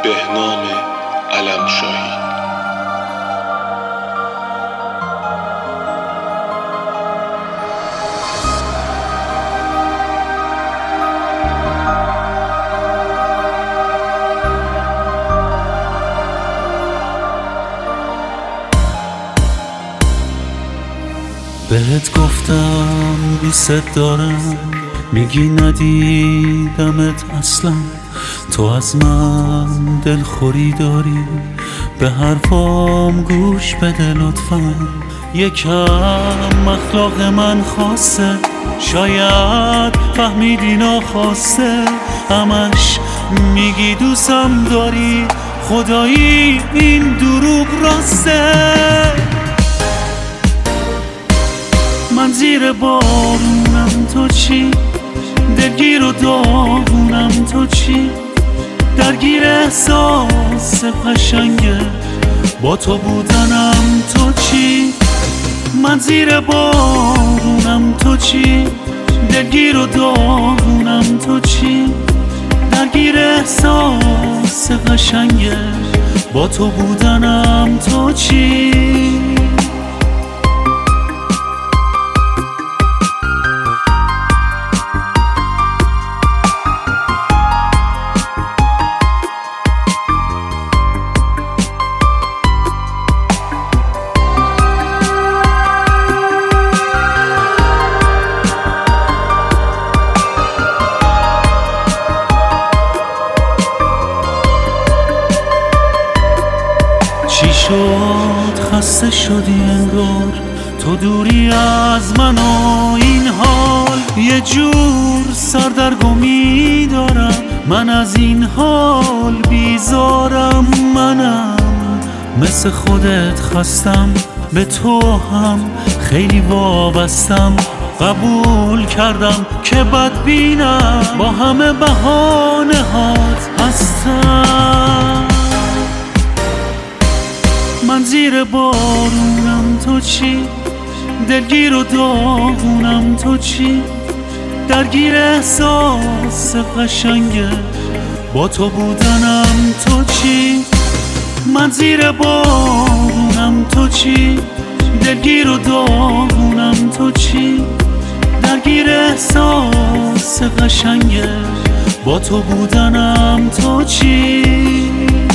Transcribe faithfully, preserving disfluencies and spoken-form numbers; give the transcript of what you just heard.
بهنام علمشاهی. بهت گفتم بی صد دارم، میگی ندیدمت اصلا. تو از من دلخوری داری، به حرفام گوش بده لطفا. یکم اخلاق من خاصه، شاید فهمیدی ناخواسته. همش میگی دوستم داری، خدایی این دروغ راسته. من زیر بارونم تو چی؟ دلگیر و داغونم تو چی؟ درگیر احساس قشنگه با تو بودنم تو چی؟ من زیر بارونم تو چی؟ دلگیر و داغونم تو چی؟ درگیر احساس قشنگه با تو بودنم تو چی؟ چی شد خسته شدی انگار، تو دوری از من و این حال. یه جور سردرگمی دارم، من از این حال بیزارم. منم مثل خودت خستم، به تو هم خیلی وابستم. قبول کردم که بدبینم، با همه بهانه هات هستم. من زیر بارونم تو چی؟ دلگیر و داغونم تو چی؟ درگیر احساس قشنگه با تو بودنم تو چی؟ من زیر بارونم تو چی؟ دلگیر و داغونم تو چی؟ درگیر احساس قشنگه با تو بودنم تو چی؟